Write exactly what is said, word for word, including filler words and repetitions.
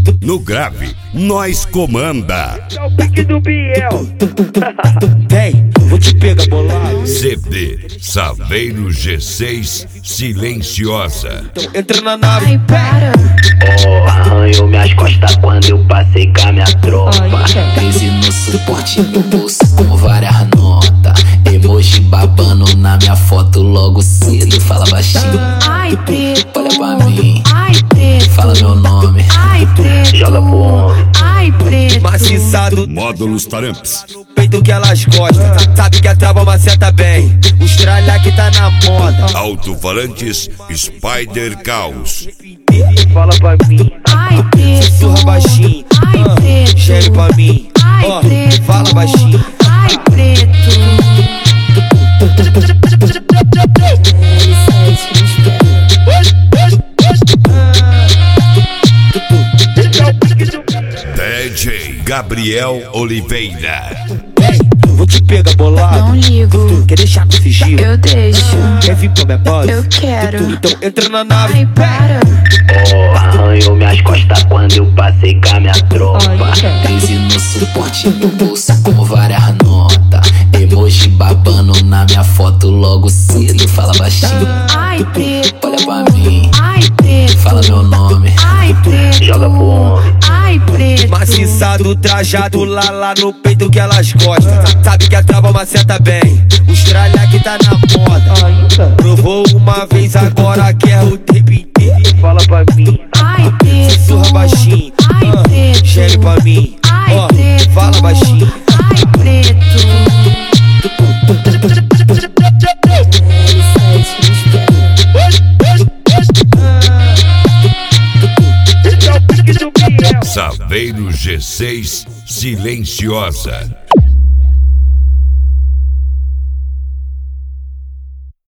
No grave, nós comanda. É o pique do Biel. Vem, vou te pegar bolado. C D Saveiro G seis Silenciosa. Então entra na nave. Ai, para. Oh, arranhou minhas costas quando eu passei com a minha tropa. treze no suporte do bolso com várias notas. Emoji babando na minha foto logo cedo. Fala baixinho, Ai, preto. olha pra mim. Ai, preto. Fala meu nome. Ai, preto. Joga pro homem. Ai, preto. Maciçado Módulos Taramps. peito que elas gostam. Sabe que a trava maceta bem. Os tralha que tá na moda. Alto-falantes Spider Caos. Fala pra mim. Ai, preto. Sussurra baixinho. Ai, ah, preto. Gere pra mim. Ai, Ó, preto. fala baixinho. Ai, preto. D J Gabriel Oliveira. Vem, vou te pegar bolado. Não ligo. Quer deixar no sigilo? Eu deixo. Quer vir pra minha base? Eu quero. Então entra na nave. Ai, para. Oh, arranhou minhas costas quando eu passei com a minha tropa. treze no suporte do bolso com várias notas. Emoji babando na minha foto logo cedo. Fala baixinho, Ai, preto. olha pra mim. Ai, preto. Fala meu nome. Ai, preto. Joga pro homem. Ai, preto. Maciçado, trajado lá, lá no peito que elas gostam. Sabe que a trava maceta bem. Os tralha que tá na moda. Provou uma vez, agora quer o tempo inteiro. Fala pra mim. Ai, preto. Sussurra baixinho. Ai, ah, preto. Gere pra mim. Ai, Ó, preto. fala baixinho. Ai, preto. É o pique do Biel. Saveiro G seis Silenciosa.